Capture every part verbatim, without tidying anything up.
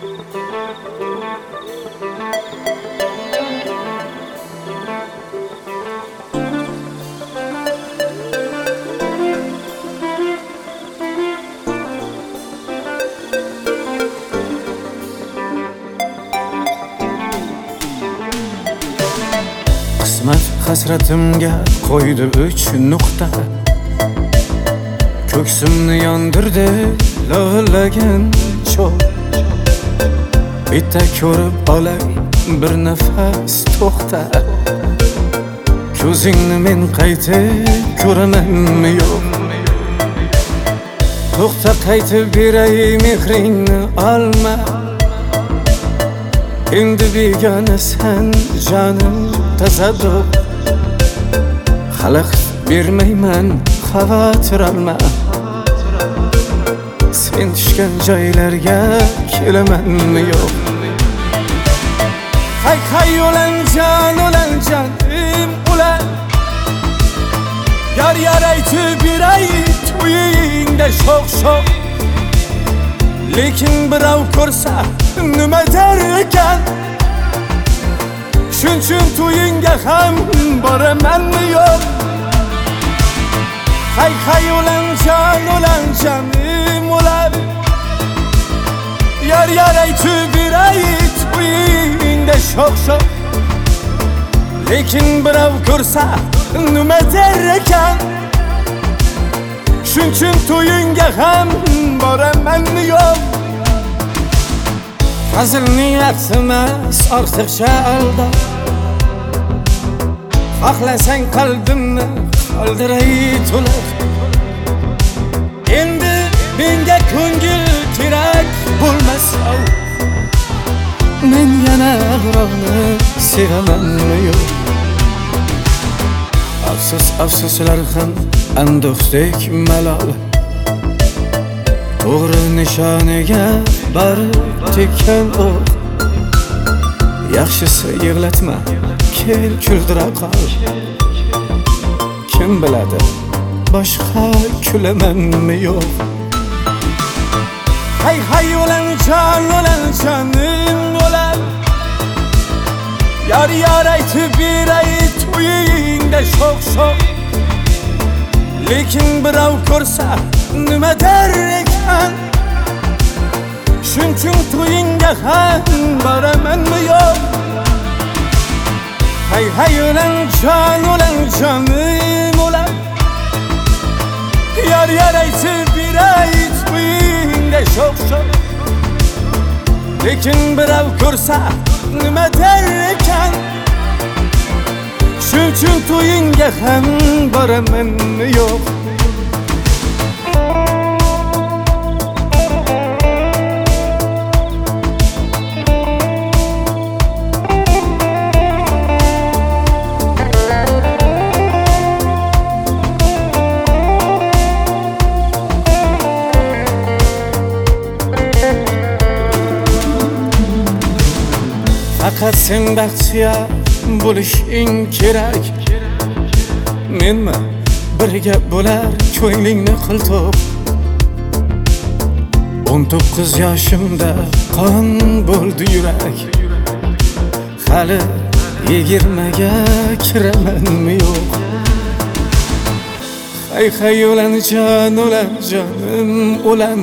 Qismat hasratimga qo'ydi uch nuqta, ko'ksimni yondirdi lo'llagan cho'g'. Bitta ko'rib olay bir nafas to'xta, ko'zingni men qaytib ko'ramanmi yo'q? To'xta, qaytib beray mehringni olma, endi begonasan jonim tasadduq. Xalaqit bermayman, xavotir olma, sen tushgan joylarga kelamanmi yo'q? Hay hay o'lanjan o'lanjan im ulan, yar yar aytib beray to'yingda sho'x sho'x. Lekin birov ko'rsa nima der ekan, shuning uchun to'yingga ham boramanmi yo'q? Hay hay o'lanjan o'lanjan im ulan, yar yar aytib beray to'yingda sho'x sho'x. Lekin birov ko'rsa nima der ekan, shuning uchun to'yingga ham boramanmi yo'q? Hazil niyat emas, ortiqcha aldab, xohlasang qalbimni qoldiray to'liq. Endi menga ko'ngil kerak bo'lmasa, men yana birovni sevamanmi yo'q? Afsus afsuslar ham anduhdek malol, to'g'ri nishoniga borib tekkan o'q. Yaxshisi yig'latma, kel kuldira qol, kim biladi boshqa kulamanmi yo'q? Hay hay o'lanjan o'lanjan o'lan, yar yar aytib beray to'yingda sho'x sho'x. Lekin birov ko'rsa nima der ekan, shuning uchun to'yingga ham boramanmi yo'q? Hay hay o'lanjan o'lanjan o'lan, yar yar aytib beray to'yingda sho'x sho'x. Lekin birov ko'rsa nima der ekan, shuning uchun to'yingga ham boramanmi yo'q? Faqat sen baxtiyor bo'lishing kerak, menmi birga bo'lar ko'nglingni qiltoq. o'n to'qqiz yoshimda qon bo'ldi yurak, hali yigirmaga kiramanmi yo'q? Hay hay o'lanjan o'lanjanim o'lan,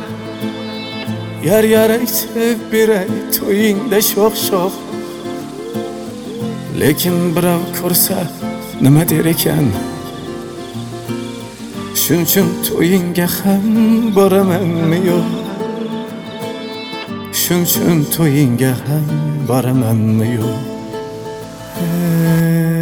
yar yar aytib beray to'yingda sho'x sho'x. Lekin birov ko'rsa nima der ekan, shuning uchun to'yingga ham boramanmi yo'q? Shuning uchun to'yingga ham boramanmi yo'q?